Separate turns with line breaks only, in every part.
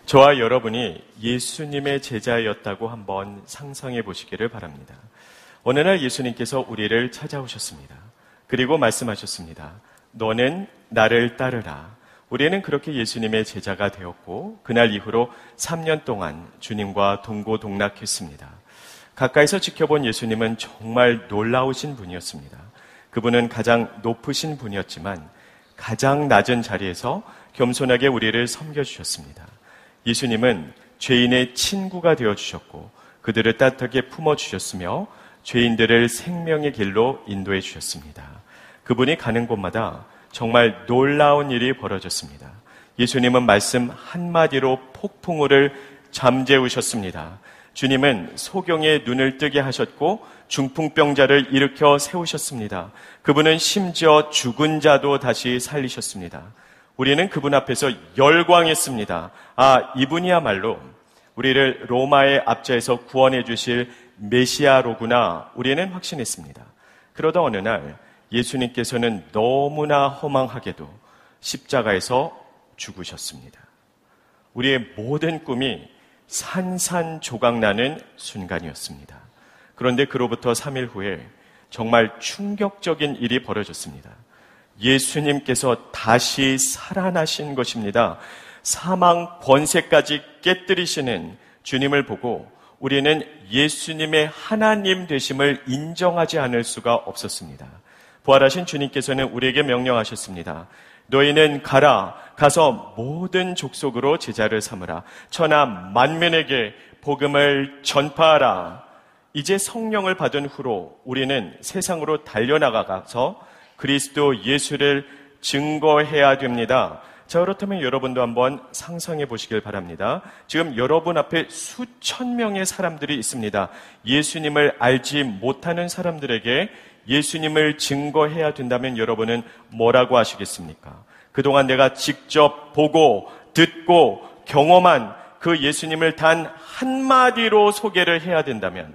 저와 여러분이 예수님의 제자였다고 한번 상상해 보시기를 바랍니다. 어느 날 예수님께서 우리를 찾아오셨습니다. 그리고 말씀하셨습니다. 너는 나를 따르라. 우리는 그렇게 예수님의 제자가 되었고 그날 이후로 3년 동안 주님과 동고동락했습니다. 가까이서 지켜본 예수님은 정말 놀라우신 분이었습니다. 그분은 가장 높으신 분이었지만 가장 낮은 자리에서 겸손하게 우리를 섬겨주셨습니다. 예수님은 죄인의 친구가 되어주셨고 그들을 따뜻하게 품어주셨으며 죄인들을 생명의 길로 인도해 주셨습니다. 그분이 가는 곳마다 정말 놀라운 일이 벌어졌습니다. 예수님은 말씀 한마디로 폭풍우를 잠재우셨습니다. 주님은 소경의 눈을 뜨게 하셨고 중풍병자를 일으켜 세우셨습니다. 그분은 심지어 죽은 자도 다시 살리셨습니다. 우리는 그분 앞에서 열광했습니다. 이분이야말로 우리를 로마의 압제에서 구원해 주실 메시아로구나 우리는 확신했습니다. 그러다 어느 날 예수님께서는 너무나 허망하게도 십자가에서 죽으셨습니다. 우리의 모든 꿈이 산산조각나는 순간이었습니다. 그런데 그로부터 3일 후에 정말 충격적인 일이 벌어졌습니다. 예수님께서 다시 살아나신 것입니다. 사망 권세까지 깨뜨리시는 주님을 보고 우리는 예수님의 하나님 되심을 인정하지 않을 수가 없었습니다. 부활하신 주님께서는 우리에게 명령하셨습니다. 너희는 가서 모든 족속으로 제자를 삼으라. 천하 만민에게 복음을 전파하라. 이제 성령을 받은 후로 우리는 세상으로 달려나가서 그리스도 예수를 증거해야 됩니다. 자, 그렇다면 여러분도 한번 상상해 보시길 바랍니다. 지금 여러분 앞에 수천 명의 사람들이 있습니다. 예수님을 알지 못하는 사람들에게 예수님을 증거해야 된다면 여러분은 뭐라고 하시겠습니까? 그동안 내가 직접 보고 듣고 경험한 그 예수님을 단 한마디로 소개를 해야 된다면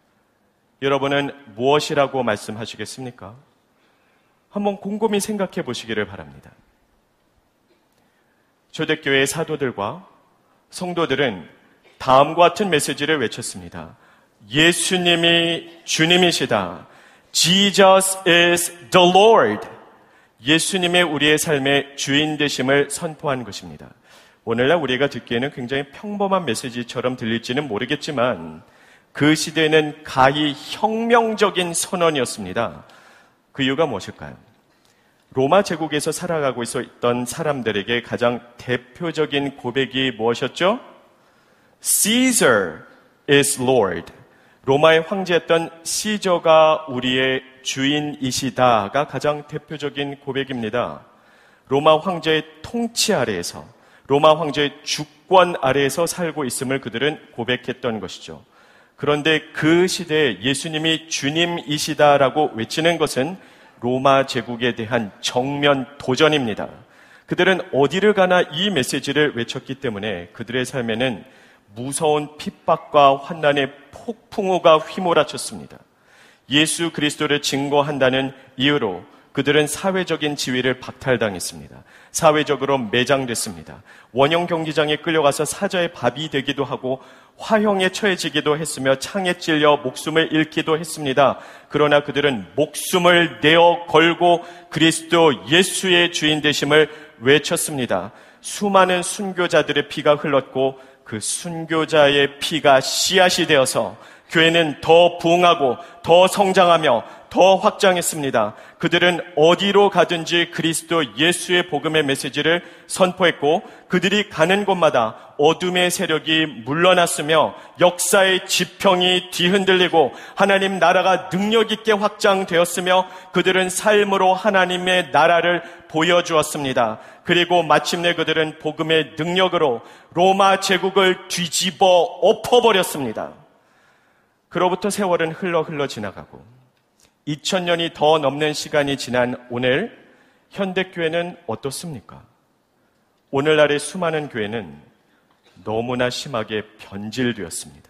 여러분은 무엇이라고 말씀하시겠습니까? 한번 곰곰이 생각해 보시기를 바랍니다. 초대교회의 사도들과 성도들은 다음과 같은 메시지를 외쳤습니다. 예수님이 주님이시다. Jesus is the Lord. 예수님의 우리의 삶의 주인 되심을 선포한 것입니다. 오늘날 우리가 듣기에는 굉장히 평범한 메시지처럼 들릴지는 모르겠지만 그 시대에는 가히 혁명적인 선언이었습니다. 그 이유가 무엇일까요? 로마 제국에서 살아가고 있었던 사람들에게 가장 대표적인 고백이 무엇이었죠? Caesar is Lord. 로마의 황제였던 시저가 우리의 주인이시다가 가장 대표적인 고백입니다. 로마 황제의 통치 아래에서, 로마 황제의 주권 아래에서 살고 있음을 그들은 고백했던 것이죠. 그런데 그 시대에 예수님이 주님이시다라고 외치는 것은 로마 제국에 대한 정면 도전입니다. 그들은 어디를 가나 이 메시지를 외쳤기 때문에 그들의 삶에는 무서운 핍박과 환난의 폭풍우가 휘몰아쳤습니다. 예수 그리스도를 증거한다는 이유로 그들은 사회적인 지위를 박탈당했습니다. 사회적으로 매장됐습니다. 원형 경기장에 끌려가서 사자의 밥이 되기도 하고 화형에 처해지기도 했으며 창에 찔려 목숨을 잃기도 했습니다. 그러나 그들은 목숨을 내어 걸고 그리스도 예수의 주인 되심을 외쳤습니다. 수많은 순교자들의 피가 흘렀고 그 순교자의 피가 씨앗이 되어서 교회는 더 부흥하고 더 성장하며 더 확장했습니다. 그들은 어디로 가든지 그리스도 예수의 복음의 메시지를 선포했고 그들이 가는 곳마다 어둠의 세력이 물러났으며 역사의 지평이 뒤흔들리고 하나님 나라가 능력 있게 확장되었으며 그들은 삶으로 하나님의 나라를 보여주었습니다. 그리고 마침내 그들은 복음의 능력으로 로마 제국을 뒤집어 엎어버렸습니다. 그로부터 세월은 흘러 지나가고 2000년이 더 넘는 시간이 지난 오늘 현대교회는 어떻습니까? 오늘날의 수많은 교회는 너무나 심하게 변질되었습니다.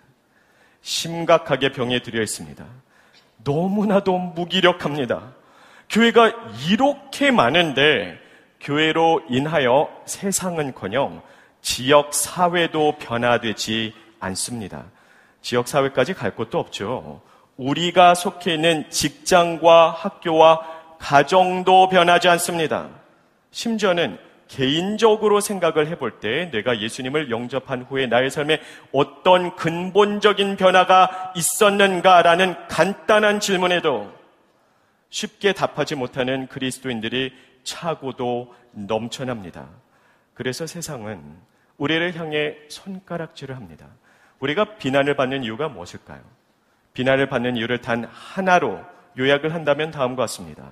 심각하게 병에 들여 있습니다. 너무나도 무기력합니다. 교회가 이렇게 많은데 교회로 인하여 세상은커녕 지역 사회도 변화되지 않습니다. 지역 사회까지 갈 곳도 없죠. 우리가 속해 있는 직장과 학교와 가정도 변하지 않습니다. 심지어는 개인적으로 생각을 해볼 때 내가 예수님을 영접한 후에 나의 삶에 어떤 근본적인 변화가 있었는가라는 간단한 질문에도 쉽게 답하지 못하는 그리스도인들이 차고도 넘쳐납니다. 그래서 세상은 우리를 향해 손가락질을 합니다. 우리가 비난을 받는 이유가 무엇일까요? 비난을 받는 이유를 단 하나로 요약을 한다면 다음과 같습니다.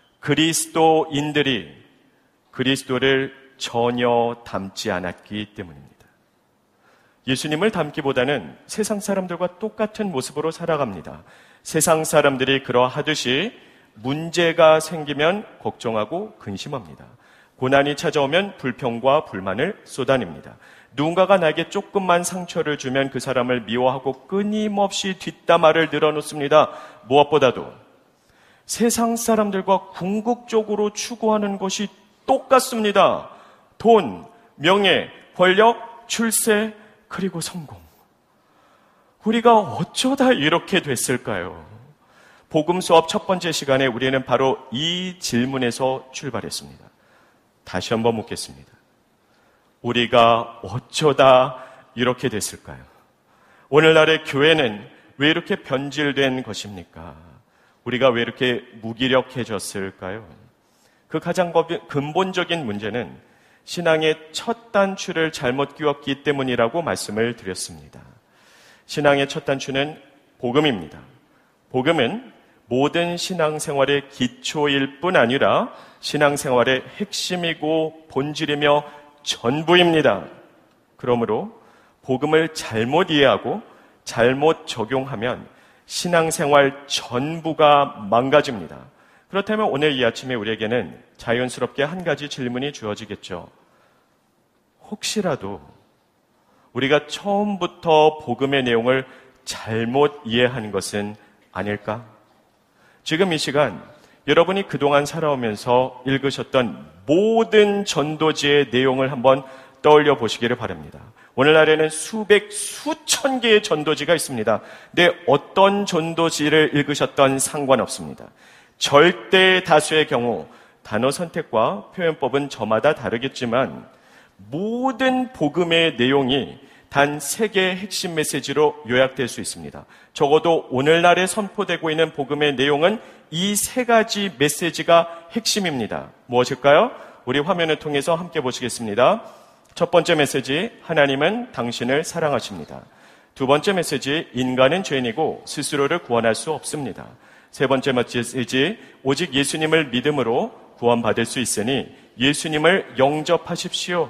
그리스도인들이 그리스도를 전혀 닮지 않았기 때문입니다. 예수님을 닮기보다는 세상 사람들과 똑같은 모습으로 살아갑니다. 세상 사람들이 그러하듯이 문제가 생기면 걱정하고 근심합니다. 고난이 찾아오면 불평과 불만을 쏟아냅니다. 누군가가 나에게 조금만 상처를 주면 그 사람을 미워하고 끊임없이 뒷담화를 늘어놓습니다. 무엇보다도 세상 사람들과 궁극적으로 추구하는 것이 똑같습니다. 돈, 명예, 권력, 출세, 그리고 성공. 우리가 어쩌다 이렇게 됐을까요? 복음 수업 첫 번째 시간에 우리는 바로 이 질문에서 출발했습니다. 다시 한번 묻겠습니다. 우리가 어쩌다 이렇게 됐을까요? 오늘날의 교회는 왜 이렇게 변질된 것입니까? 우리가 왜 이렇게 무기력해졌을까요? 그 가장 근본적인 문제는 신앙의 첫 단추를 잘못 끼웠기 때문이라고 말씀을 드렸습니다. 신앙의 첫 단추는 복음입니다. 복음은 모든 신앙생활의 기초일 뿐 아니라 신앙생활의 핵심이고 본질이며 전부입니다. 그러므로 복음을 잘못 이해하고 잘못 적용하면 신앙생활 전부가 망가집니다. 그렇다면 오늘 이 아침에 우리에게는 자연스럽게 한 가지 질문이 주어지겠죠. 혹시라도 우리가 처음부터 복음의 내용을 잘못 이해한 것은 아닐까? 지금 이 시간 여러분이 그동안 살아오면서 읽으셨던 모든 전도지의 내용을 한번 떠올려 보시기를 바랍니다. 오늘날에는 수백, 수천 개의 전도지가 있습니다. 근데 어떤 전도지를 읽으셨던 상관없습니다. 절대 다수의 경우 단어 선택과 표현법은 저마다 다르겠지만 모든 복음의 내용이 단 3개의 핵심 메시지로 요약될 수 있습니다. 적어도 오늘날에 선포되고 있는 복음의 내용은 이 3가지 메시지가 핵심입니다. 무엇일까요? 우리 화면을 통해서 함께 보시겠습니다. 첫 번째 메시지, 하나님은 당신을 사랑하십니다. 두 번째 메시지, 인간은 죄인이고 스스로를 구원할 수 없습니다. 세 번째 메시지, 오직 예수님을 믿음으로 구원받을 수 있으니 예수님을 영접하십시오.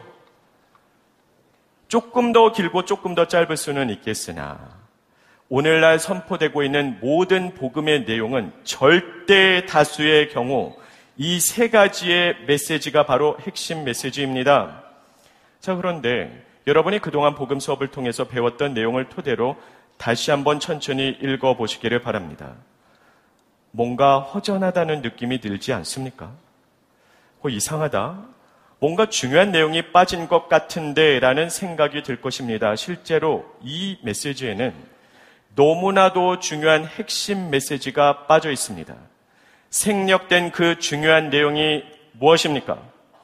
조금 더 길고 조금 더 짧을 수는 있겠으나 오늘날 선포되고 있는 모든 복음의 내용은 절대 다수의 경우 이 3가지의 메시지가 바로 핵심 메시지입니다. 자, 그런데 여러분이 그동안 복음 수업을 통해서 배웠던 내용을 토대로 다시 한번 천천히 읽어보시기를 바랍니다. 뭔가 허전하다는 느낌이 들지 않습니까? 이상하다. 뭔가 중요한 내용이 빠진 것 같은데 라는 생각이 들 것입니다. 실제로 이 메시지에는 너무나도 중요한 핵심 메시지가 빠져 있습니다. 생략된 그 중요한 내용이 무엇입니까?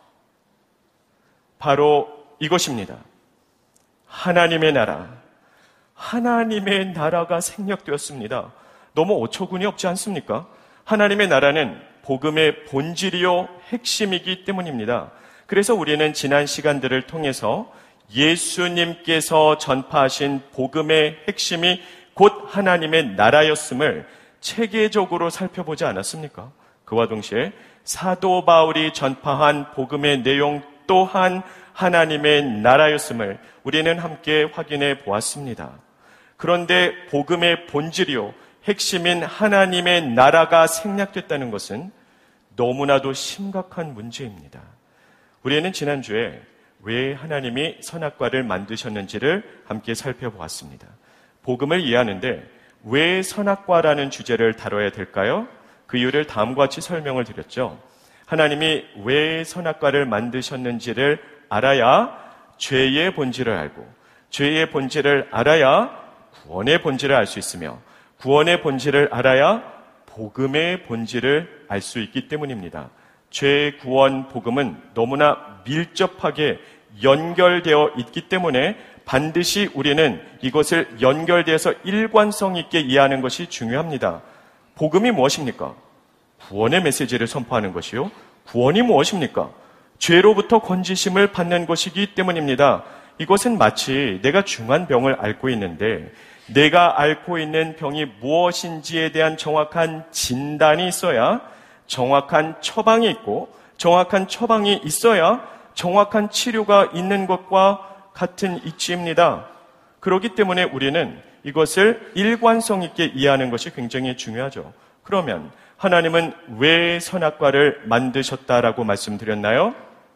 바로 이것입니다. 하나님의 나라. 하나님의 나라가 생략되었습니다. 너무 어처구니 없지 않습니까? 하나님의 나라는 복음의 본질이요 핵심이기 때문입니다. 그래서 우리는 지난 시간들을 통해서 예수님께서 전파하신 복음의 핵심이 곧 하나님의 나라였음을 체계적으로 살펴보지 않았습니까? 그와 동시에 사도 바울이 전파한 복음의 내용 또한 하나님의 나라였음을 우리는 함께 확인해 보았습니다. 그런데 복음의 본질이요 핵심인 하나님의 나라가 생략됐다는 것은 너무나도 심각한 문제입니다. 우리는 지난주에 왜 하나님이 선악과를 만드셨는지를 함께 살펴보았습니다. 복음을 이해하는데 왜 선악과라는 주제를 다뤄야 될까요? 그 이유를 다음과 같이 설명을 드렸죠. 하나님이 왜 선악과를 만드셨는지를 알아야 죄의 본질을 알고 죄의 본질을 알아야 구원의 본질을 알 수 있으며 구원의 본질을 알아야 복음의 본질을 알 수 있기 때문입니다. 죄 구원 복음은 너무나 밀접하게 연결되어 있기 때문에 반드시 우리는 이것을 연결되어서 일관성 있게 이해하는 것이 중요합니다. 복음이 무엇입니까? 구원의 메시지를 선포하는 것이요. 구원이 무엇입니까? 죄로부터 건지심을 받는 것이기 때문입니다. 이것은 마치 내가 중한 병을 앓고 있는데 내가 앓고 있는 병이 무엇인지에 대한 정확한 진단이 있어야 정확한 처방이 있고 정확한 처방이 있어야 정확한 치료가 있는 것과 같은 이치입니다. 그렇기 때문에 우리는 이것을 일관성 있게 이해하는 것이 굉장히 중요하죠. 그러면 하나님은 왜 선악과를 만드셨다라고 말씀드렸나요?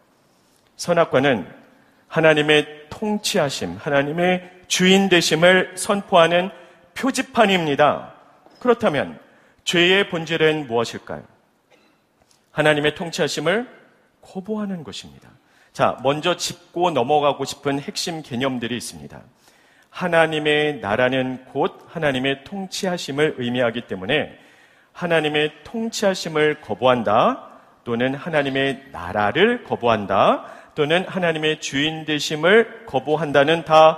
선악과는 하나님의 통치하심, 하나님의 주인 되심을 선포하는 표지판입니다. 그렇다면 죄의 본질은 무엇일까요? 하나님의 통치하심을 거부하는 것입니다. 자, 먼저 짚고 넘어가고 싶은 핵심 개념들이 있습니다. 하나님의 나라는 곧 하나님의 통치하심을 의미하기 때문에 하나님의 통치하심을 거부한다, 또는 하나님의 나라를 거부한다, 또는 하나님의 주인 되심을 거부한다는 다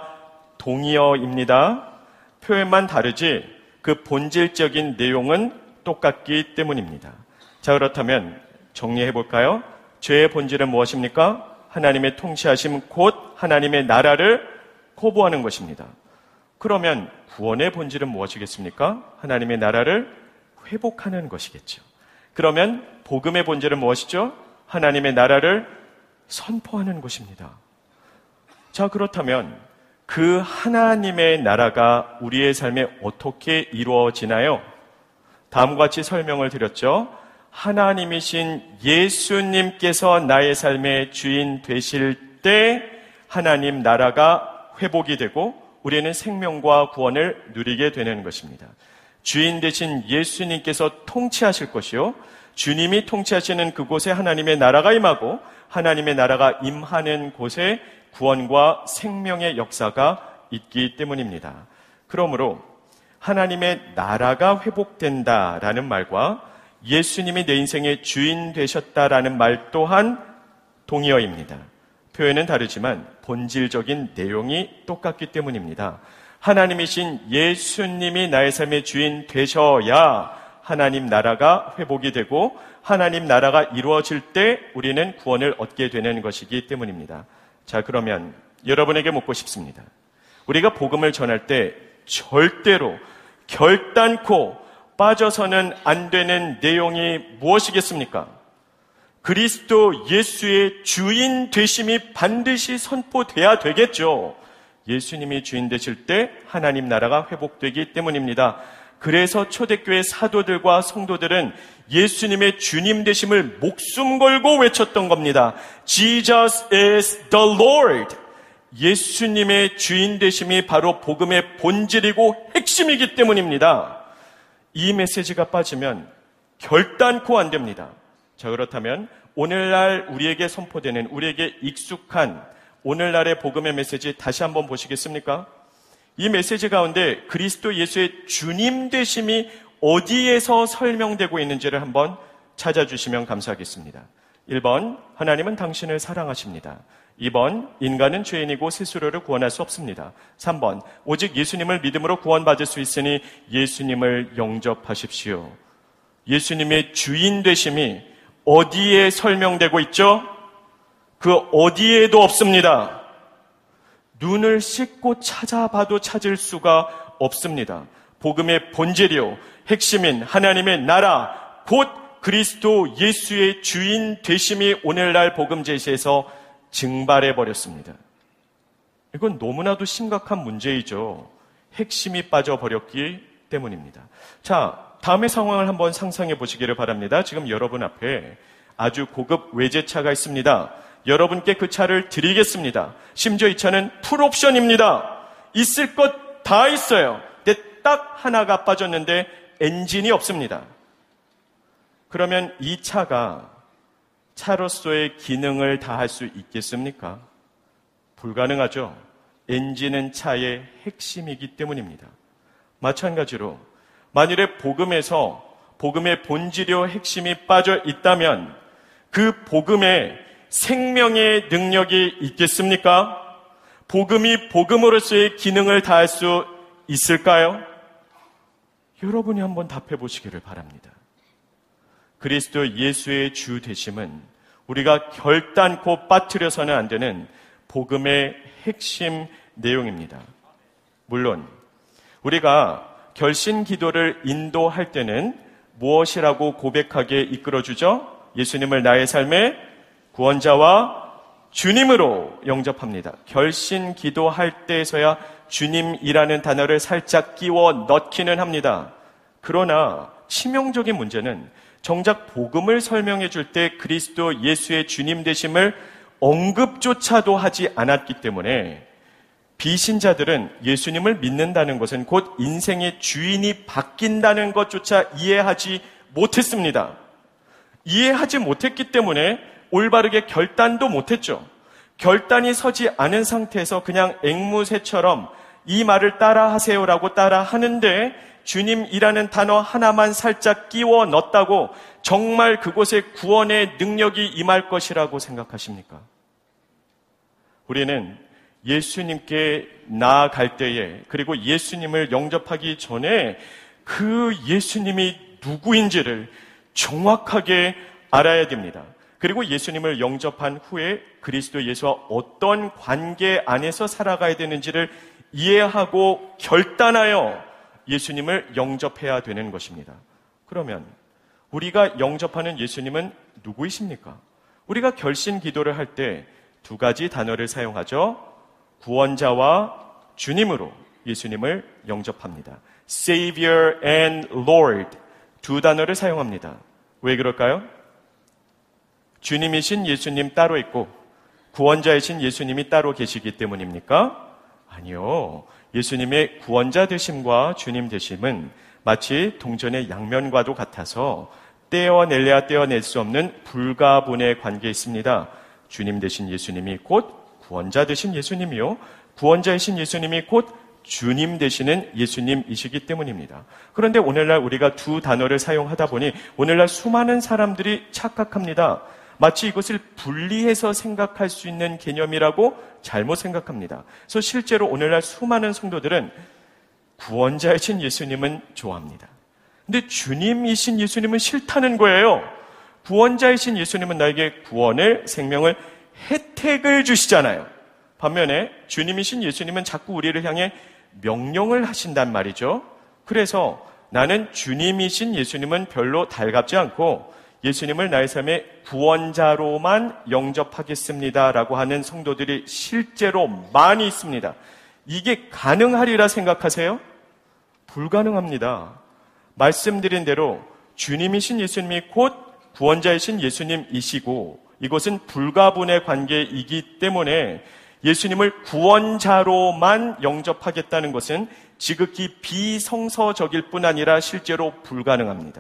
동의어입니다. 표현만 다르지 그 본질적인 내용은 똑같기 때문입니다. 자, 그렇다면 정리해 볼까요? 죄의 본질은 무엇입니까? 하나님의 통치하심 곧 하나님의 나라를 거부하는 것입니다. 그러면 구원의 본질은 무엇이겠습니까? 하나님의 나라를 회복하는 것이겠죠. 그러면 복음의 본질은 무엇이죠? 하나님의 나라를 선포하는 것입니다. 자, 그렇다면 그 하나님의 나라가 우리의 삶에 어떻게 이루어지나요? 다음과 같이 설명을 드렸죠. 하나님이신 예수님께서 나의 삶의 주인 되실 때 하나님 나라가 회복이 되고 우리는 생명과 구원을 누리게 되는 것입니다. 주인 되신 예수님께서 통치하실 것이요. 주님이 통치하시는 그곳에 하나님의 나라가 임하고 하나님의 나라가 임하는 곳에 구원과 생명의 역사가 있기 때문입니다. 그러므로 하나님의 나라가 회복된다라는 말과 예수님이 내 인생의 주인 되셨다라는 말 또한 동의어입니다. 표현은 다르지만 본질적인 내용이 똑같기 때문입니다. 하나님이신 예수님이 나의 삶의 주인 되셔야 하나님 나라가 회복이 되고 하나님 나라가 이루어질 때 우리는 구원을 얻게 되는 것이기 때문입니다. 자, 그러면 여러분에게 묻고 싶습니다. 우리가 복음을 전할 때 절대로 결단코 빠져서는 안 되는 내용이 무엇이겠습니까? 그리스도 예수의 주인 되심이 반드시 선포돼야 되겠죠. 예수님이 주인 되실 때 하나님 나라가 회복되기 때문입니다. 그래서 초대교회 사도들과 성도들은 예수님의 주님 되심을 목숨 걸고 외쳤던 겁니다. Jesus is the Lord. 예수님의 주인 되심이 바로 복음의 본질이고 핵심이기 때문입니다. 이 메시지가 빠지면 결단코 안 됩니다. 자, 그렇다면 오늘날 우리에게 선포되는, 우리에게 익숙한 오늘날의 복음의 메시지 다시 한번 보시겠습니까? 이 메시지 가운데 그리스도 예수의 주님 되심이 어디에서 설명되고 있는지를 한번 찾아주시면 감사하겠습니다. 1번, 하나님은 당신을 사랑하십니다. 2번, 인간은 죄인이고 스스로를 구원할 수 없습니다. 3번, 오직 예수님을 믿음으로 구원받을 수 있으니 예수님을 영접하십시오. 예수님의 주인 되심이 어디에 설명되고 있죠? 그 어디에도 없습니다. 눈을 씻고 찾아봐도 찾을 수가 없습니다. 복음의 본질이요, 핵심인 하나님의 나라, 곧 그리스도 예수의 주인 되심이 오늘날 복음 제시에서 증발해버렸습니다. 이건 너무나도 심각한 문제이죠. 핵심이 빠져버렸기 때문입니다. 자, 다음의 상황을 한번 상상해 보시기를 바랍니다. 지금 여러분 앞에 아주 고급 외제차가 있습니다. 여러분께 그 차를 드리겠습니다. 심지어 이 차는 풀옵션입니다. 있을 것 다 있어요. 근데 딱 하나가 빠졌는데 엔진이 없습니다. 그러면 이 차가 차로서의 기능을 다할 수 있겠습니까? 불가능하죠. 엔진은 차의 핵심이기 때문입니다. 마찬가지로 만일에 복음의 본질이요 핵심이 빠져 있다면 그 복음에 생명의 능력이 있겠습니까? 복음이 복음으로서의 기능을 다할 수 있을까요? 여러분이 한번 답해 보시기를 바랍니다. 그리스도 예수의 주 되심은 우리가 결단코 빠뜨려서는 안 되는 복음의 핵심 내용입니다. 물론 우리가 결신 기도를 인도할 때는 무엇이라고 고백하게 이끌어주죠? 예수님을 나의 삶의 구원자와 주님으로 영접합니다. 결신 기도할 때에서야 주님이라는 단어를 살짝 끼워 넣기는 합니다. 그러나 치명적인 문제는 정작 복음을 설명해 줄 때 그리스도 예수의 주님 되심을 언급조차도 하지 않았기 때문에 비신자들은 예수님을 믿는다는 것은 곧 인생의 주인이 바뀐다는 것조차 이해하지 못했습니다. 이해하지 못했기 때문에 올바르게 결단도 못했죠. 결단이 서지 않은 상태에서 그냥 앵무새처럼 이 말을 따라하세요라고 따라하는데 주님이라는 단어 하나만 살짝 끼워 넣었다고 정말 그곳에 구원의 능력이 임할 것이라고 생각하십니까? 우리는 예수님께 나아갈 때에 그리고 예수님을 영접하기 전에 그 예수님이 누구인지를 정확하게 알아야 됩니다. 그리고 예수님을 영접한 후에 그리스도 예수와 어떤 관계 안에서 살아가야 되는지를 이해하고 결단하여 예수님을 영접해야 되는 것입니다. 그러면 우리가 영접하는 예수님은 누구이십니까? 우리가 결신 기도를 할 때 두 가지 단어를 사용하죠. 구원자와 주님으로 예수님을 영접합니다. Savior and Lord 두 단어를 사용합니다. 왜 그럴까요? 주님이신 예수님 따로 있고 구원자이신 예수님이 따로 계시기 때문입니까? 아니요. 예수님의 구원자 되심과 주님 되심은 마치 동전의 양면과도 같아서 떼어낼래야 떼어낼 수 없는 불가분의 관계에 있습니다. 주님 되신 예수님이 곧 구원자 되신 예수님이요. 구원자이신 예수님이 곧 주님 되시는 예수님이시기 때문입니다. 그런데 오늘날 우리가 두 단어를 사용하다 보니 오늘날 수많은 사람들이 착각합니다. 마치 이것을 분리해서 생각할 수 있는 개념이라고 잘못 생각합니다. 그래서 실제로 오늘날 수많은 성도들은 구원자이신 예수님은 좋아합니다. 근데 주님이신 예수님은 싫다는 거예요. 구원자이신 예수님은 나에게 구원을, 생명을, 혜택을 주시잖아요. 반면에 주님이신 예수님은 자꾸 우리를 향해 명령을 하신단 말이죠. 그래서 나는 주님이신 예수님은 별로 달갑지 않고 예수님을 나의 삶의 구원자로만 영접하겠습니다라고 하는 성도들이 실제로 많이 있습니다. 이게 가능하리라 생각하세요? 불가능합니다. 말씀드린 대로 주님이신 예수님이 곧 구원자이신 예수님이시고 이것은 불가분의 관계이기 때문에 예수님을 구원자로만 영접하겠다는 것은 지극히 비성서적일 뿐 아니라 실제로 불가능합니다.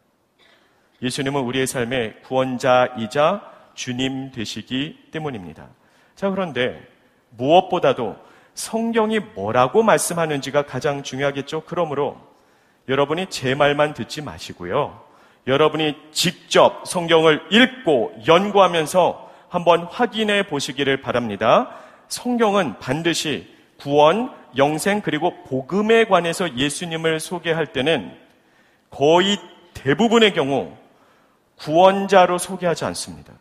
예수님은 우리의 삶의 구원자이자 주님 되시기 때문입니다. 자, 그런데 무엇보다도 성경이 뭐라고 말씀하는지가 가장 중요하겠죠. 그러므로 여러분이 제 말만 듣지 마시고요. 여러분이 직접 성경을 읽고 연구하면서 한번 확인해 보시기를 바랍니다. 성경은 반드시 구원, 영생 그리고 복음에 관해서 예수님을 소개할 때는 거의 대부분의 경우 구원자로 소개하지 않습니다.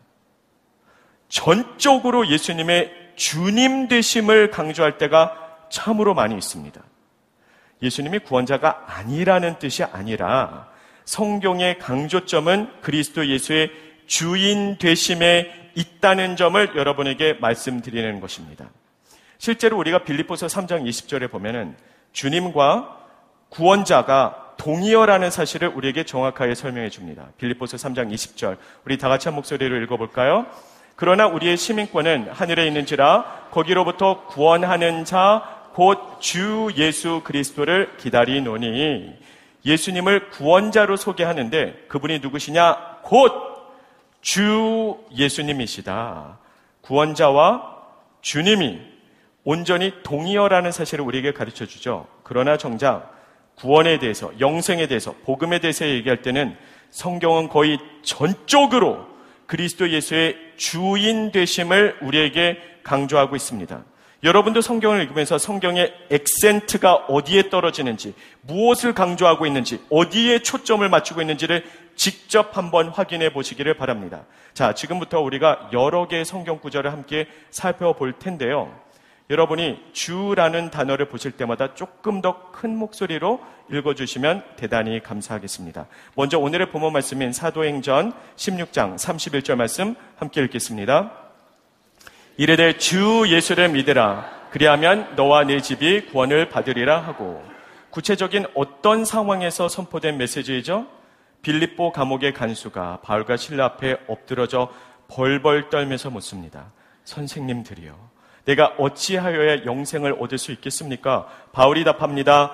전적으로 예수님의 주님 되심을 강조할 때가 참으로 많이 있습니다. 예수님이 구원자가 아니라는 뜻이 아니라 성경의 강조점은 그리스도 예수의 주인 되심에 있다는 점을 여러분에게 말씀드리는 것입니다. 실제로 우리가 빌립보서 3장 20절에 보면은 주님과 구원자가 동의어라는 사실을 우리에게 정확하게 설명해 줍니다. 빌립보서 3장 20절 우리 다 같이 한 목소리로 읽어볼까요? 그러나 우리의 시민권은 하늘에 있는지라 거기로부터 구원하는 자 곧 주 예수 그리스도를 기다리노니 예수님을 구원자로 소개하는데 그분이 누구시냐? 곧 주 예수님이시다. 구원자와 주님이 온전히 동의어라는 사실을 우리에게 가르쳐 주죠. 그러나 정작 구원에 대해서, 영생에 대해서, 복음에 대해서 얘기할 때는 성경은 거의 전적으로 그리스도 예수의 주인 되심을 우리에게 강조하고 있습니다. 여러분도 성경을 읽으면서 성경의 액센트가 어디에 떨어지는지, 무엇을 강조하고 있는지, 어디에 초점을 맞추고 있는지를 직접 한번 확인해 보시기를 바랍니다. 자, 지금부터 우리가 여러 개의 성경 구절을 함께 살펴볼 텐데요. 여러분이 주라는 단어를 보실 때마다 조금 더 큰 목소리로 읽어주시면 대단히 감사하겠습니다. 먼저 오늘의 본문 말씀인 사도행전 16장 31절 말씀 함께 읽겠습니다. 이르되 주 예수를 믿으라. 그리하면 너와 네 집이 구원을 받으리라 하고. 구체적인 어떤 상황에서 선포된 메시지이죠? 빌립보 감옥의 간수가 바울과 실라 앞에 엎드러져 벌벌 떨면서 묻습니다. 선생님들이여, 내가 어찌하여야 영생을 얻을 수 있겠습니까? 바울이 답합니다.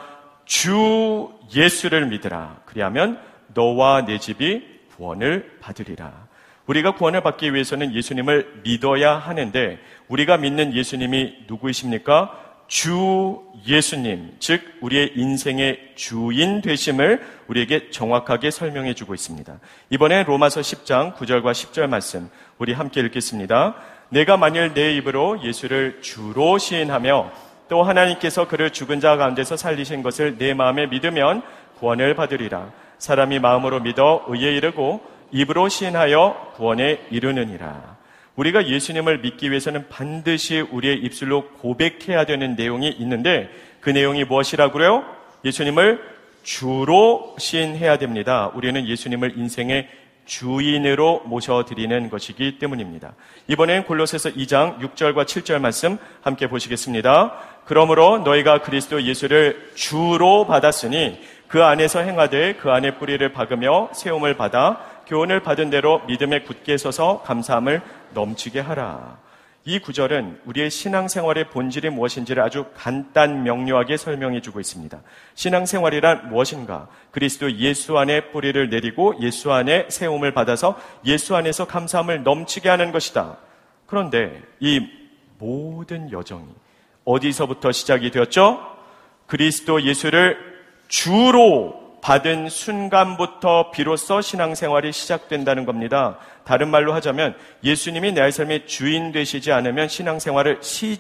주 예수를 믿으라. 그리하면 너와 내 집이 구원을 받으리라. 우리가 구원을 받기 위해서는 예수님을 믿어야 하는데 우리가 믿는 예수님이 누구이십니까? 주 예수님, 즉 우리의 인생의 주인 되심을 우리에게 정확하게 설명해 주고 있습니다. 이번에 로마서 10장 9절과 10절 말씀 우리 함께 읽겠습니다. 내가 만일 내 입으로 예수를 주로 시인하며 또 하나님께서 그를 죽은 자 가운데서 살리신 것을 내 마음에 믿으면 구원을 받으리라. 사람이 마음으로 믿어 의에 이르고 입으로 시인하여 구원에 이르느니라. 우리가 예수님을 믿기 위해서는 반드시 우리의 입술로 고백해야 되는 내용이 있는데 그 내용이 무엇이라고요? 예수님을 주로 시인해야 됩니다. 우리는 예수님을 인생의 주인으로 모셔드리는 것이기 때문입니다. 이번엔 골로새서 2장 6절과 7절 말씀 함께 보시겠습니다. 그러므로 너희가 그리스도 예수를 주로 받았으니 그 안에서 행하되 그 안에 뿌리를 박으며 세움을 받아 교훈을 받은 대로 믿음에 굳게 서서 감사함을 넘치게 하라. 이 구절은 우리의 신앙생활의 본질이 무엇인지를 아주 간단 명료하게 설명해 주고 있습니다. 신앙생활이란 무엇인가? 그리스도 예수 안에 뿌리를 내리고 예수 안에 세움을 받아서 예수 안에서 감사함을 넘치게 하는 것이다. 그런데 이 모든 여정이 어디서부터 시작이 되었죠? 그리스도 예수를 주로 받은 순간부터 비로소 신앙생활이 시작된다는 겁니다. 다른 말로 하자면 예수님이 내 삶의 주인 되시지 않으면 신앙생활을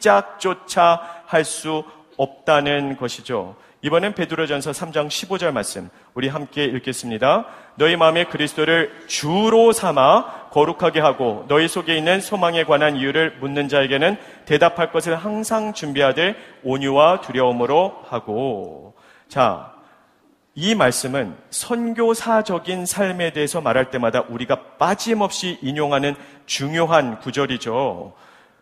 시작조차 할 수 없다는 것이죠. 이번엔 베드로전서 3장 15절 말씀 우리 함께 읽겠습니다. 너희 마음에 그리스도를 주로 삼아 거룩하게 하고 너희 속에 있는 소망에 관한 이유를 묻는 자에게는 대답할 것을 항상 준비하되 온유와 두려움으로 하고. 자, 이 말씀은 선교사적인 삶에 대해서 말할 때마다 우리가 빠짐없이 인용하는 중요한 구절이죠.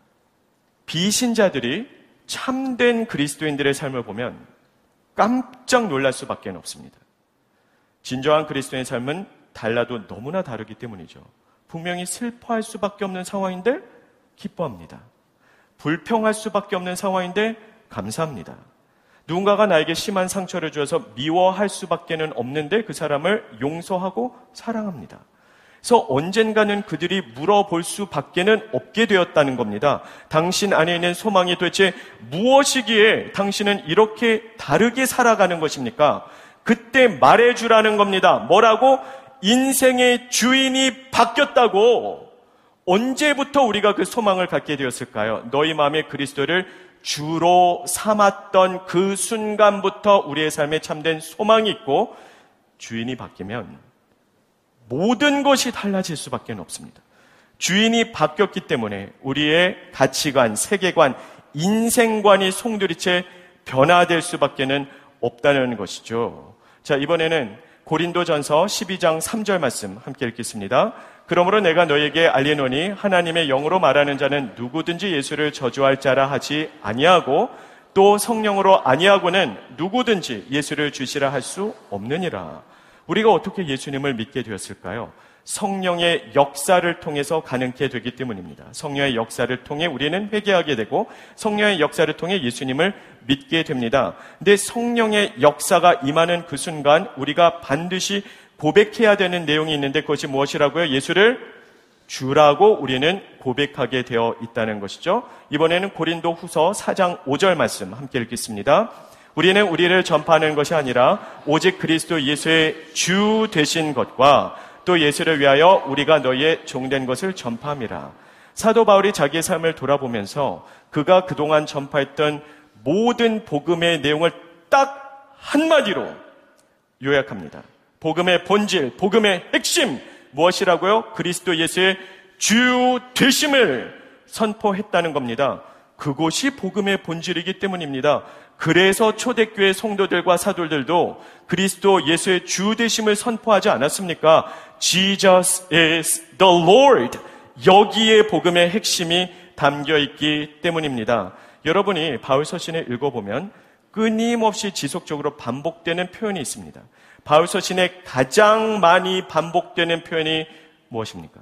비신자들이 참된 그리스도인들의 삶을 보면 깜짝 놀랄 수밖에 없습니다. 진정한 그리스도인의 삶은 달라도 너무나 다르기 때문이죠. 분명히 슬퍼할 수밖에 없는 상황인데 기뻐합니다. 불평할 수밖에 없는 상황인데 감사합니다. 누군가가 나에게 심한 상처를 주어서 미워할 수밖에는 없는데 그 사람을 용서하고 사랑합니다. 그래서 언젠가는 그들이 물어볼 수밖에는 없게 되었다는 겁니다. 당신 안에 있는 소망이 도대체 무엇이기에 당신은 이렇게 다르게 살아가는 것입니까? 그때 말해주라는 겁니다. 뭐라고? 인생의 주인이 바뀌었다고. 언제부터 우리가 그 소망을 갖게 되었을까요? 너희 마음에 그리스도를 주로 삼았던 그 순간부터 우리의 삶에 참된 소망이 있고 주인이 바뀌면 모든 것이 달라질 수밖에 없습니다. 주인이 바뀌었기 때문에 우리의 가치관, 세계관, 인생관이 송두리째 변화될 수밖에 없다는 것이죠. 자, 이번에는 고린도전서 12장 3절 말씀 함께 읽겠습니다. 그러므로 내가 너에게 알리노니 하나님의 영으로 말하는 자는 누구든지 예수를 저주할 자라 하지 아니하고 또 성령으로 아니하고는 누구든지 예수를 주시라 할 수 없느니라. 우리가 어떻게 예수님을 믿게 되었을까요? 성령의 역사를 통해서 가능케 되기 때문입니다. 성령의 역사를 통해 우리는 회개하게 되고 성령의 역사를 통해 예수님을 믿게 됩니다. 근데 성령의 역사가 임하는 그 순간 우리가 반드시 고백해야 되는 내용이 있는데 그것이 무엇이라고요? 예수를 주라고 우리는 고백하게 되어 있다는 것이죠. 이번에는 고린도 후서 4장 5절 말씀 함께 읽겠습니다. 우리는 우리를 전파하는 것이 아니라 오직 그리스도 예수의 주 되신 것과 또 예수를 위하여 우리가 너희의 종된 것을 전파함이라. 사도 바울이 자기의 삶을 돌아보면서 그가 그동안 전파했던 모든 복음의 내용을 딱 한마디로 요약합니다. 복음의 본질, 복음의 핵심 무엇이라고요? 그리스도 예수의 주 되심을 선포했다는 겁니다. 그것이 복음의 본질이기 때문입니다. 그래서 초대교회 성도들과 사도들도 그리스도 예수의 주 되심을 선포하지 않았습니까? Jesus is the Lord. 여기에 복음의 핵심이 담겨 있기 때문입니다. 여러분이 바울 서신을 읽어보면 끊임없이 지속적으로 반복되는 표현이 있습니다. 바울 서신에 가장 많이 반복되는 표현이 무엇입니까?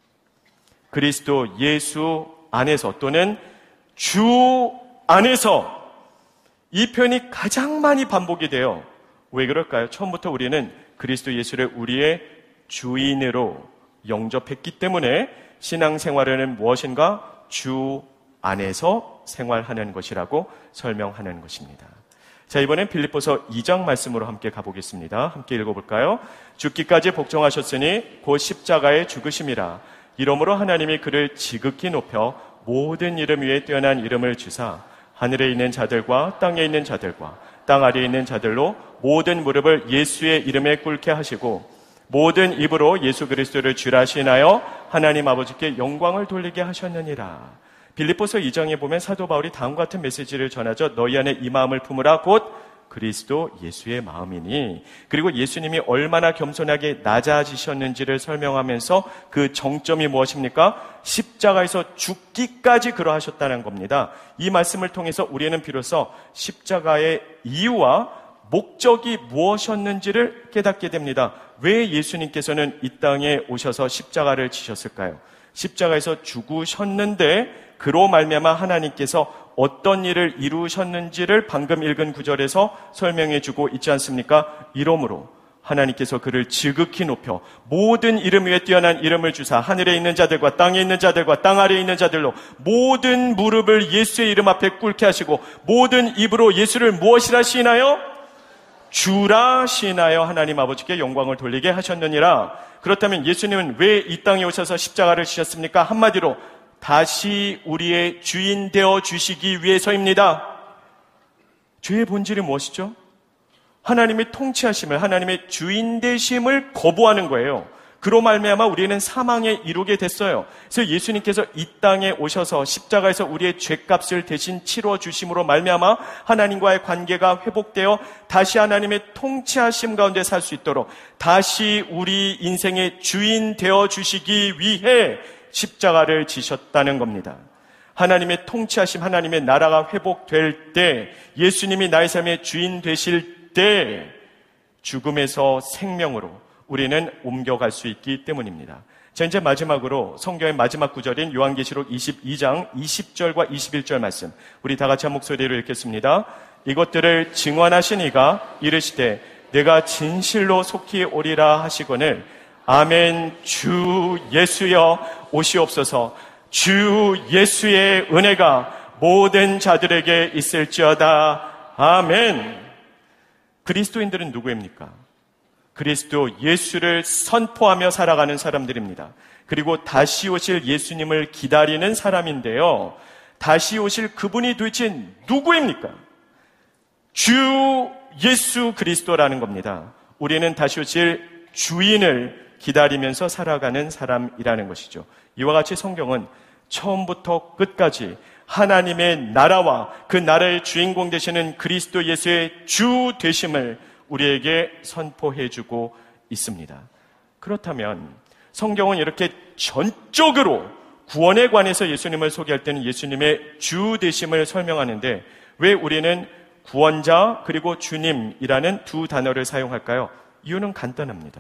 그리스도 예수 안에서 또는 주 안에서, 이 표현이 가장 많이 반복이 돼요. 왜 그럴까요? 처음부터 우리는 그리스도 예수를 우리의 주인으로 영접했기 때문에 신앙생활은 무엇인가? 주 안에서 생활하는 것이라고 설명하는 것입니다. 자, 이번엔 빌립보서 2장 말씀으로 함께 가보겠습니다. 함께 읽어볼까요? 죽기까지 복종하셨으니 곧 십자가의 죽으심이라. 이러므로 하나님이 그를 지극히 높여 모든 이름 위에 뛰어난 이름을 주사 하늘에 있는 자들과 땅에 있는 자들과 땅 아래에 있는 자들로 모든 무릎을 예수의 이름에 꿇게 하시고 모든 입으로 예수 그리스도를 주라 하시나요? 하나님 아버지께 영광을 돌리게 하셨느니라. 빌립보서 2장에 보면 사도 바울이 다음과 같은 메시지를 전하죠. 너희 안에 이 마음을 품으라 곧 그리스도 예수의 마음이니. 그리고 예수님이 얼마나 겸손하게 낮아지셨는지를 설명하면서 그 정점이 무엇입니까? 십자가에서 죽기까지 그러하셨다는 겁니다. 이 말씀을 통해서 우리는 비로소 십자가의 이유와 목적이 무엇이었는지를 깨닫게 됩니다. 왜 예수님께서는 이 땅에 오셔서 십자가를 지셨을까요? 십자가에서 죽으셨는데 그로 말미암아 하나님께서 어떤 일을 이루셨는지를 방금 읽은 구절에서 설명해 주고 있지 않습니까? 이러므로 하나님께서 그를 지극히 높여 모든 이름 위에 뛰어난 이름을 주사 하늘에 있는 자들과 땅에 있는 자들과 땅 아래에 있는 자들로 모든 무릎을 예수의 이름 앞에 꿇게 하시고 모든 입으로 예수를 무엇이라 시나요? 주라 시나요? 하나님 아버지께 영광을 돌리게 하셨느니라. 그렇다면 예수님은 왜 이 땅에 오셔서 십자가를 지셨습니까? 한마디로 다시 우리의 주인 되어 주시기 위해서입니다. 죄의 본질이 무엇이죠? 하나님의 통치하심을, 하나님의 주인 되심을 거부하는 거예요. 그로 말미암아 우리는 사망에 이르게 됐어요. 그래서 예수님께서 이 땅에 오셔서 십자가에서 우리의 죄값을 대신 치러 주심으로 말미암아 하나님과의 관계가 회복되어 다시 하나님의 통치하심 가운데 살 수 있도록 다시 우리 인생의 주인 되어 주시기 위해 십자가를 지셨다는 겁니다. 하나님의 통치하심, 하나님의 나라가 회복될 때, 예수님이 나의 삶의 주인 되실 때 죽음에서 생명으로 우리는 옮겨갈 수 있기 때문입니다. 자, 이제 마지막으로 성경의 마지막 구절인 요한계시록 22장 20절과 21절 말씀, 우리 다 같이 한 목소리로 읽겠습니다. 이것들을 증언하신 이가 이르시되 내가 진실로 속히 오리라 하시거늘 아멘. 주 예수여 오시옵소서. 주 예수의 은혜가 모든 자들에게 있을지어다. 아멘. 그리스도인들은 누구입니까? 그리스도 예수를 선포하며 살아가는 사람들입니다. 그리고 다시 오실 예수님을 기다리는 사람인데요. 다시 오실 그분이 도대체 누구입니까? 주 예수 그리스도라는 겁니다. 우리는 다시 오실 주인을 기다리면서 살아가는 사람이라는 것이죠. 이와 같이 성경은 처음부터 끝까지 하나님의 나라와 그 나라의 주인공 되시는 그리스도 예수의 주 되심을 우리에게 선포해주고 있습니다. 그렇다면 성경은 이렇게 전적으로 구원에 관해서 예수님을 소개할 때는 예수님의 주 되심을 설명하는데 왜 우리는 구원자 그리고 주님이라는 두 단어를 사용할까요? 이유는 간단합니다.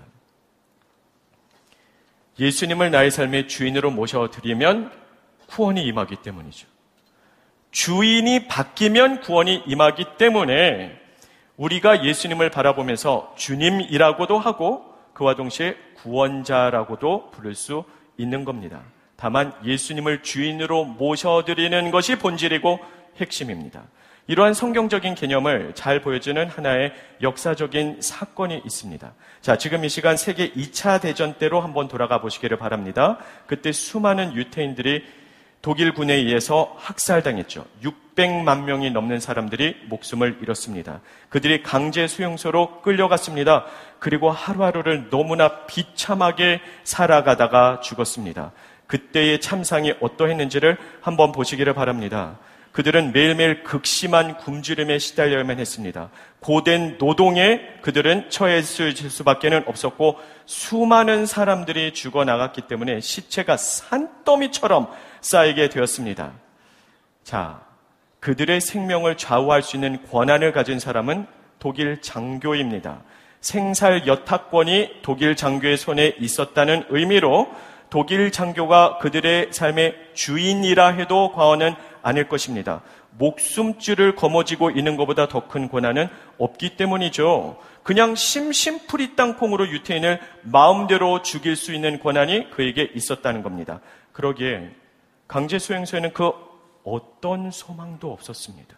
예수님을 나의 삶의 주인으로 모셔드리면 구원이 임하기 때문이죠. 주인이 바뀌면 구원이 임하기 때문에 우리가 예수님을 바라보면서 주님이라고도 하고 그와 동시에 구원자라고도 부를 수 있는 겁니다. 다만 예수님을 주인으로 모셔드리는 것이 본질이고 핵심입니다. 이러한 성경적인 개념을 잘 보여주는 하나의 역사적인 사건이 있습니다. 자, 지금 이 시간 세계 2차 대전 때로 한번 돌아가 보시기를 바랍니다. 그때 수많은 유태인들이 독일군에 의해서 학살당했죠. 600만 명이 넘는 사람들이 목숨을 잃었습니다. 그들이 강제 수용소로 끌려갔습니다. 그리고 하루하루를 너무나 비참하게 살아가다가 죽었습니다. 그때의 참상이 어떠했는지를 한번 보시기를 바랍니다. 그들은 매일매일 극심한 굶주림에 시달려야만 했습니다. 고된 노동에 그들은 처했을 수밖에는 없었고 수많은 사람들이 죽어나갔기 때문에 시체가 산더미처럼 쌓이게 되었습니다. 자, 그들의 생명을 좌우할 수 있는 권한을 가진 사람은 독일 장교입니다. 생살 여타권이 독일 장교의 손에 있었다는 의미로 독일 장교가 그들의 삶의 주인이라 해도 과언은 아닐 것입니다. 목숨줄을 거머쥐고 있는 것보다 더 큰 권한은 없기 때문이죠. 그냥 심심풀이 땅콩으로 유태인을 마음대로 죽일 수 있는 권한이 그에게 있었다는 겁니다. 그러기에 강제수용소에는 그 어떤 소망도 없었습니다.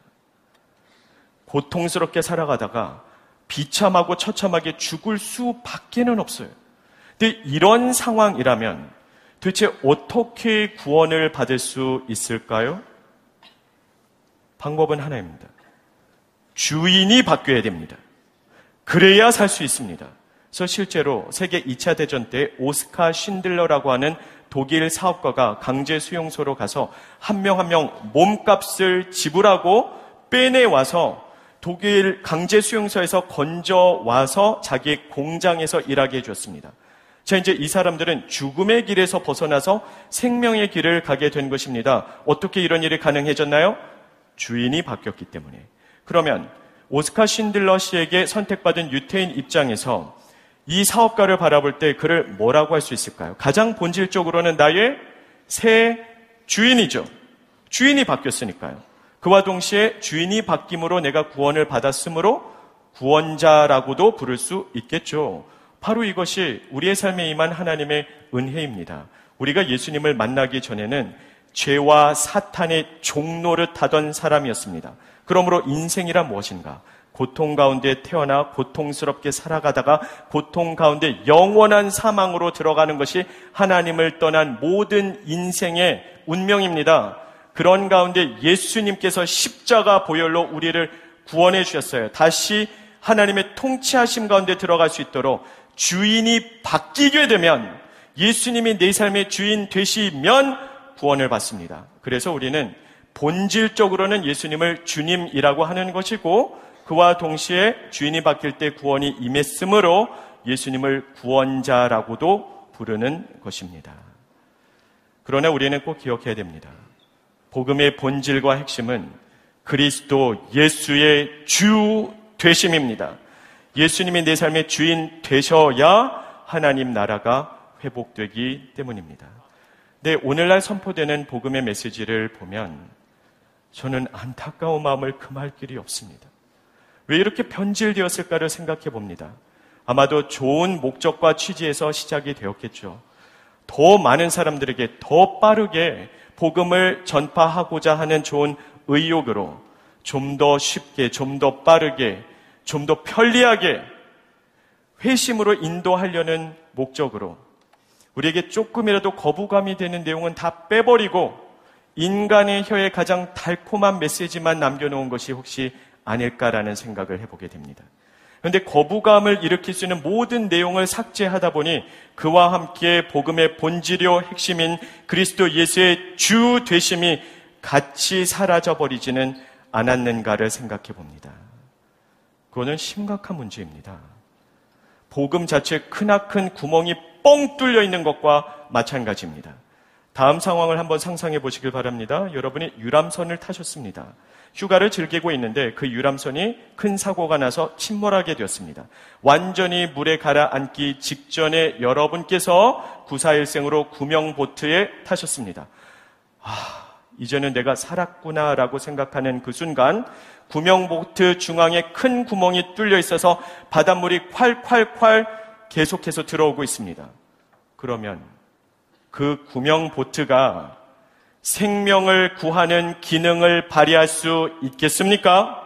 고통스럽게 살아가다가 비참하고 처참하게 죽을 수밖에는 없어요. 근데 이런 상황이라면 도대체 어떻게 구원을 받을 수 있을까요? 방법은 하나입니다. 주인이 바뀌어야 됩니다. 그래야 살 수 있습니다. 그래서 실제로 세계 2차 대전 때 오스카 쉰들러라고 하는 독일 사업가가 강제 수용소로 가서 한 명 한 명 몸값을 지불하고 빼내와서 독일 강제 수용소에서 건져와서 자기 공장에서 일하게 해줬습니다. 자, 이제 이 사람들은 죽음의 길에서 벗어나서 생명의 길을 가게 된 것입니다. 어떻게 이런 일이 가능해졌나요? 주인이 바뀌었기 때문에. 그러면 오스카 쉰들러 씨에게 선택받은 유태인 입장에서 이 사업가를 바라볼 때 그를 뭐라고 할 수 있을까요? 가장 본질적으로는 나의 새 주인이죠. 주인이 바뀌었으니까요. 그와 동시에 주인이 바뀜으로 내가 구원을 받았으므로 구원자라고도 부를 수 있겠죠. 바로 이것이 우리의 삶에 임한 하나님의 은혜입니다. 우리가 예수님을 만나기 전에는 죄와 사탄의 종노릇 하던 사람이었습니다. 그러므로 인생이란 무엇인가? 고통 가운데 태어나 고통스럽게 살아가다가 고통 가운데 영원한 사망으로 들어가는 것이 하나님을 떠난 모든 인생의 운명입니다. 그런 가운데 예수님께서 십자가 보혈로 우리를 구원해 주셨어요. 다시 하나님의 통치하심 가운데 들어갈 수 있도록 주인이 바뀌게 되면, 예수님이 내 삶의 주인 되시면 구원을 받습니다. 그래서 우리는 본질적으로는 예수님을 주님이라고 하는 것이고, 그와 동시에 주인이 바뀔 때 구원이 임했으므로 예수님을 구원자라고도 부르는 것입니다. 그러나 우리는 꼭 기억해야 됩니다. 복음의 본질과 핵심은 그리스도 예수의 주 되심입니다. 예수님이 내 삶의 주인 되셔야 하나님 나라가 회복되기 때문입니다. 네, 오늘날 선포되는 복음의 메시지를 보면 저는 안타까운 마음을 금할 길이 없습니다. 왜 이렇게 변질되었을까를 생각해 봅니다. 아마도 좋은 목적과 취지에서 시작이 되었겠죠. 더 많은 사람들에게 더 빠르게 복음을 전파하고자 하는 좋은 의욕으로 좀 더 쉽게, 좀 더 빠르게, 좀 더 편리하게 회심으로 인도하려는 목적으로 우리에게 조금이라도 거부감이 되는 내용은 다 빼버리고 인간의 혀에 가장 달콤한 메시지만 남겨놓은 것이 혹시 아닐까라는 생각을 해보게 됩니다. 그런데 거부감을 일으킬 수 있는 모든 내용을 삭제하다 보니 그와 함께 복음의 본질이요 핵심인 그리스도 예수의 주 되심이 같이 사라져버리지는 않았는가를 생각해 봅니다. 그거는 심각한 문제입니다. 복음 자체에 크나큰 구멍이 뻥 뚫려 있는 것과 마찬가지입니다. 다음 상황을 한번 상상해 보시길 바랍니다. 여러분이 유람선을 타셨습니다. 휴가를 즐기고 있는데 그 유람선이 큰 사고가 나서 침몰하게 되었습니다. 완전히 물에 가라앉기 직전에 여러분께서 구사일생으로 구명보트에 타셨습니다. 이제는 내가 살았구나라고 생각하는 그 순간 구명보트 중앙에 큰 구멍이 뚫려 있어서 바닷물이 콸콸콸 계속해서 들어오고 있습니다. 그러면 그 구명보트가 생명을 구하는 기능을 발휘할 수 있겠습니까?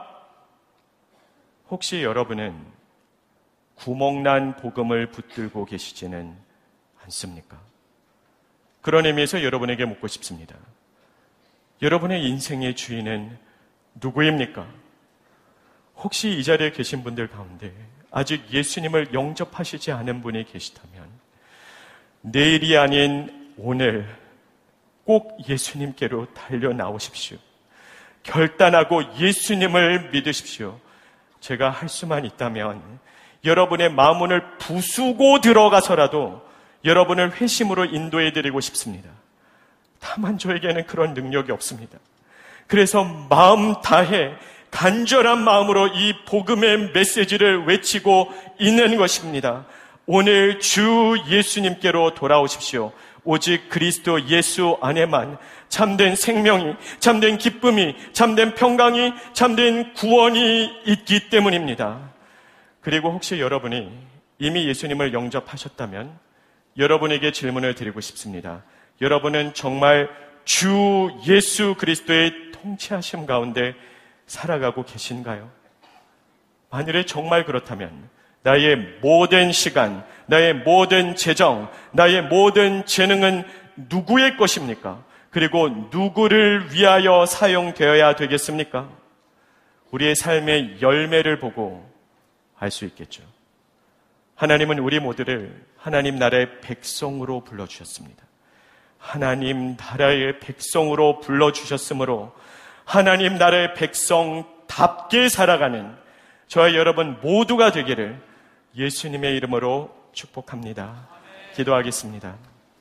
혹시 여러분은 구멍난 복음을 붙들고 계시지는 않습니까? 그런 의미에서 여러분에게 묻고 싶습니다. 여러분의 인생의 주인은 누구입니까? 혹시 이 자리에 계신 분들 가운데 아직 예수님을 영접하시지 않은 분이 계시다면 내일이 아닌 오늘 꼭 예수님께로 달려 나오십시오. 결단하고 예수님을 믿으십시오. 제가 할 수만 있다면 여러분의 마음문을 부수고 들어가서라도 여러분을 회심으로 인도해드리고 싶습니다. 다만 저에게는 그런 능력이 없습니다. 그래서 마음 다해 간절한 마음으로 이 복음의 메시지를 외치고 있는 것입니다. 오늘 주 예수님께로 돌아오십시오. 오직 그리스도 예수 안에만 참된 생명이, 참된 기쁨이, 참된 평강이, 참된 구원이 있기 때문입니다. 그리고 혹시 여러분이 이미 예수님을 영접하셨다면 여러분에게 질문을 드리고 싶습니다. 여러분은 정말 주 예수 그리스도의 통치하심 가운데 살아가고 계신가요? 만일에 정말 그렇다면 나의 모든 시간, 나의 모든 재정, 나의 모든 재능은 누구의 것입니까? 그리고 누구를 위하여 사용되어야 되겠습니까? 우리의 삶의 열매를 보고 알 수 있겠죠. 하나님은 우리 모두를 하나님 나라의 백성으로 불러주셨습니다. 하나님 나라의 백성으로 불러주셨으므로 하나님 나라의 백성답게 살아가는 저와 여러분 모두가 되기를 예수님의 이름으로 축복합니다. 기도하겠습니다.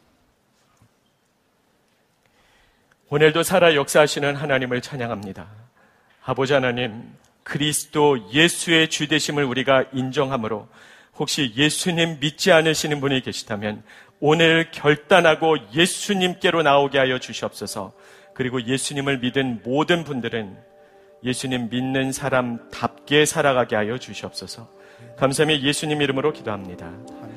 오늘도 살아 역사하시는 하나님을 찬양합니다. 아버지 하나님, 그리스도 예수의 주되심을 우리가 인정함으로 혹시 예수님 믿지 않으시는 분이 계시다면 오늘 결단하고 예수님께로 나오게 하여 주시옵소서. 그리고 예수님을 믿은 모든 분들은 예수님 믿는 사람답게 살아가게 하여 주시옵소서. 감사하며 예수님 이름으로 기도합니다.